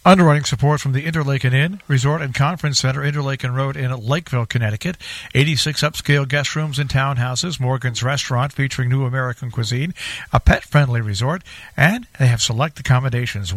Underwriting support from the Interlaken Inn, Resort and Conference Center, Interlaken Road in Lakeville, Connecticut. 86 upscale guest rooms and townhouses, Morgan's Restaurant featuring new American cuisine, a pet-friendly resort, and they have select accommodations.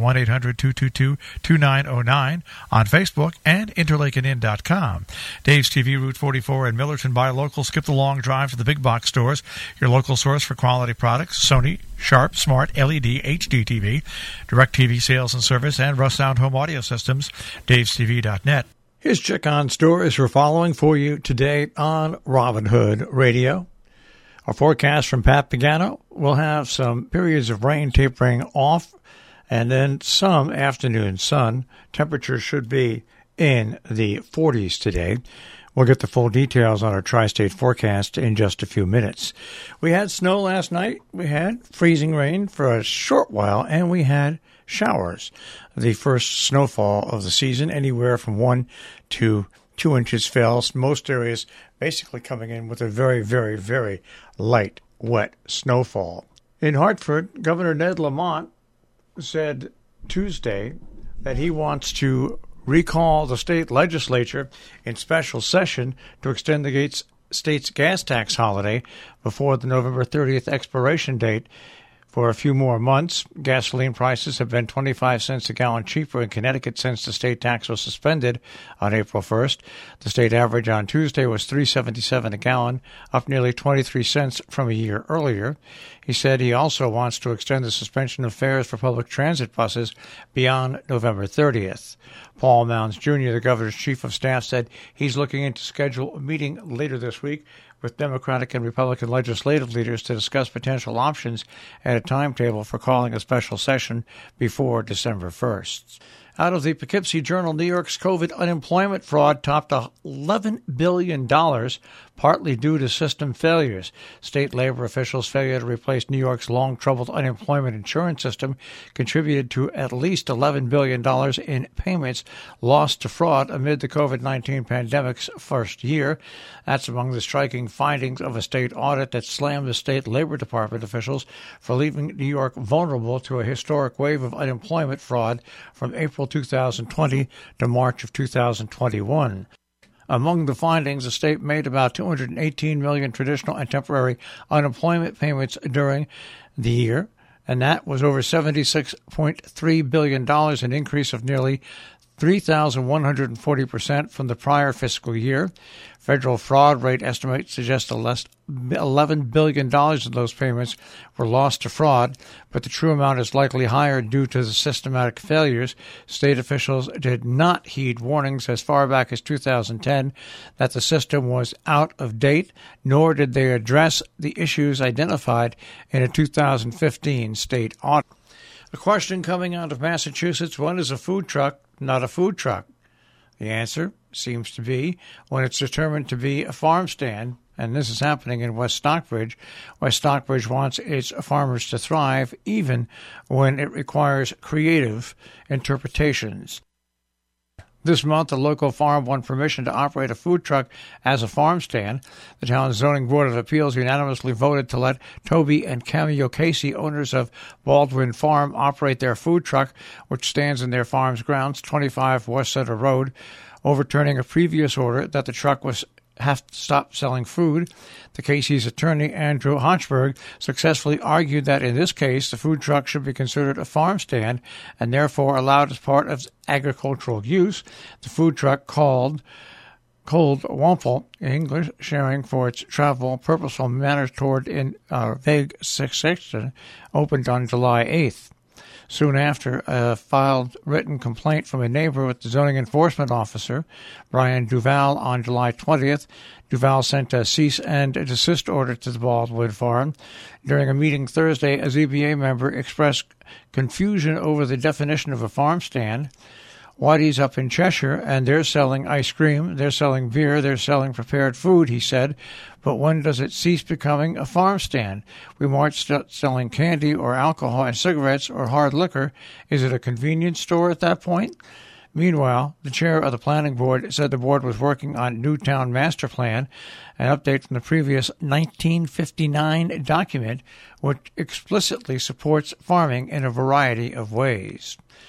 1-800-222-2909 on Facebook and interlakeninn.com. Dave's TV, Route 44 in Millerton. Buy local. Skip the long drive to the big box stores. Your local source for quality products. Sony, Sharp, Smart, LED, HD TV, DirecTV sales and service, and Russ Sound Home Audio Systems, davestv.net. His Check-On Stories we're following for you today on Robin Hood Radio. Our forecast from Pat Pagano will have some periods of rain tapering off and then some afternoon sun. Temperatures should be in the 40s today. We'll get the full details on our tri-state forecast in just a few minutes. We had snow last night. We had freezing rain for a short while, and we had showers. The first snowfall of the season, anywhere from 1 to 2 inches fell. Most areas basically coming in with a very, very, very light, wet snowfall. In Hartford, Governor Ned Lamont said Tuesday that he wants to recall the state legislature in special session to extend the state's gas tax holiday before the November 30th expiration date for a few more months. Gasoline prices have been 25 cents a gallon cheaper in Connecticut since the state tax was suspended on April 1st. The state average on Tuesday was $3.77 a gallon, up nearly 23 cents from a year earlier. He said he also wants to extend the suspension of fares for public transit buses beyond November 30th. Paul Mounds Jr., the governor's chief of staff, said he's looking into schedule a meeting later this week with Democratic and Republican legislative leaders to discuss potential options and a timetable for calling a special session before December 1st. Out of the Poughkeepsie Journal, New York's COVID unemployment fraud topped $11 billion, partly due to system failures. State labor officials' failure to replace New York's long-troubled unemployment insurance system contributed to at least $11 billion in payments lost to fraud amid the COVID-19 pandemic's first year. That's among the striking findings of a state audit that slammed the state labor department officials for leaving New York vulnerable to a historic wave of unemployment fraud from April 2020 to March of 2021. Among the findings, the state made about $218 million traditional and temporary unemployment payments during the year, and that was over $76.3 billion, an increase of nearly 3,140% from the prior fiscal year. Federal fraud rate estimates suggest $11 billion of those payments were lost to fraud, but the true amount is likely higher due to the systematic failures. State officials did not heed warnings as far back as 2010 that the system was out of date, nor did they address the issues identified in a 2015 state audit. A question coming out of Massachusetts: when is a food truck not a food truck? The answer seems to be when it's determined to be a farm stand, and this is happening in West Stockbridge. West Stockbridge wants its farmers to thrive even when it requires creative interpretations. This month, the local farm won permission to operate a food truck as a farm stand. The town's zoning board of appeals unanimously voted to let Toby and Cameo Casey, owners of Baldwin Farm, operate their food truck, which stands in their farm's grounds, 25 West Center Road, overturning a previous order that the truck have to stop selling food. The Casey's attorney, Andrew Hochberg, successfully argued that in this case, the food truck should be considered a farm stand and therefore allowed as part of agricultural use. The food truck, called Cold Wampel in English, sharing for its travel, purposeful manner toward in vague section, opened on July 8th. Soon after, a filed written complaint from a neighbor with the zoning enforcement officer, Brian Duval, on July 20th. Duval sent a cease and desist order to the Baldwin Farm. During a meeting Thursday, a ZBA member expressed confusion over the definition of a farm stand. Whitey's up in Cheshire, and they're selling ice cream, they're selling beer, they're selling prepared food, he said. But when does it cease becoming a farm stand? We might start selling candy or alcohol and cigarettes or hard liquor. Is it a convenience store at that point? Meanwhile, the chair of the planning board said the board was working on Newtown Master Plan, an update from the previous 1959 document, which explicitly supports farming in a variety of ways.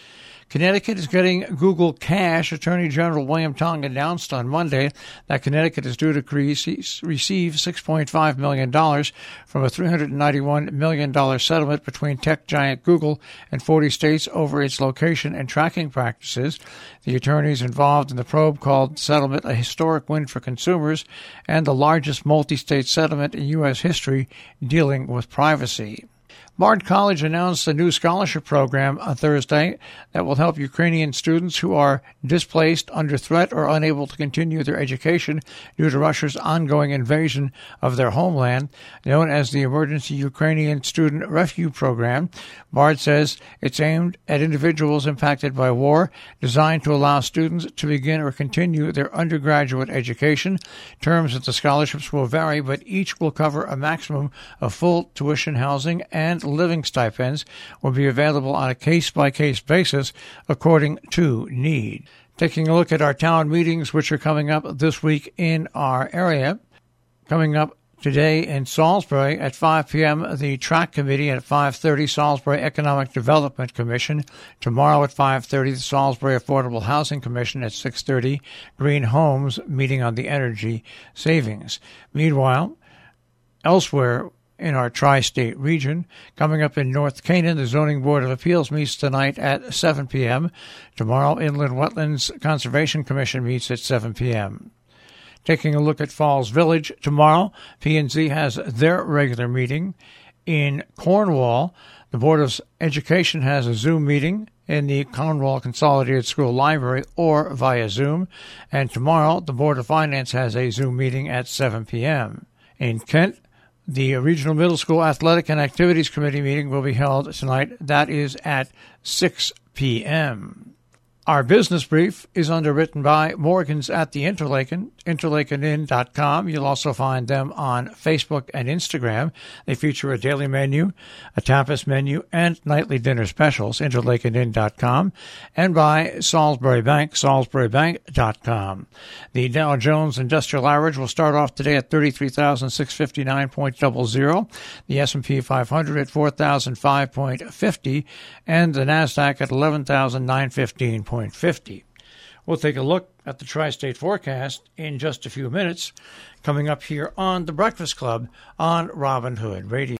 Connecticut is getting Google cash. Attorney General William Tong announced on Monday that Connecticut is due to receive $6.5 million from a $391 million settlement between tech giant Google and 40 states over its location and tracking practices. The attorneys involved in the probe called the settlement a historic win for consumers and the largest multi-state settlement in U.S. history dealing with privacy. Bard College announced a new scholarship program on Thursday that will help Ukrainian students who are displaced, under threat, or unable to continue their education due to Russia's ongoing invasion of their homeland, known as the Emergency Ukrainian Student Rescue Program. Bard says it's aimed at individuals impacted by war, designed to allow students to begin or continue their undergraduate education. Terms of the scholarships will vary, but each will cover a maximum of full tuition, housing, and living stipends will be available on a case-by-case basis according to need. Taking a look at our town meetings, which are coming up this week in our area. Coming up today in Salisbury at 5 p.m., the TRAC Committee, at 5:30, Salisbury Economic Development Commission. Tomorrow at 5:30, the Salisbury Affordable Housing Commission. At 6:30, Green Homes meeting on the energy savings. Meanwhile, elsewhere in our tri-state region, coming up in North Canaan, the Zoning Board of Appeals meets tonight at 7 p.m. Tomorrow, Inland Wetlands Conservation Commission meets at 7 p.m. Taking a look at Falls Village, tomorrow, P&Z has their regular meeting. In Cornwall, the Board of Education has a Zoom meeting in the Cornwall Consolidated School Library or via Zoom. And tomorrow, the Board of Finance has a Zoom meeting at 7 p.m. In Kent, the Regional Middle School Athletic and Activities Committee meeting will be held tonight. That is at 6 p.m. Our business brief is underwritten by Morgan's at the Interlaken, interlakenin.com. You'll also find them on Facebook and Instagram. They feature a daily menu, a tapas menu, and nightly dinner specials, interlakenin.com. And by Salisbury Bank, salisburybank.com. The Dow Jones Industrial Average will start off today at 33,659.00, the S&P 500 at 4,005.50, and the NASDAQ at 11,915.50. We'll take a look at the tri-state forecast in just a few minutes, coming up here on The Breakfast Club on Robin Hood Radio.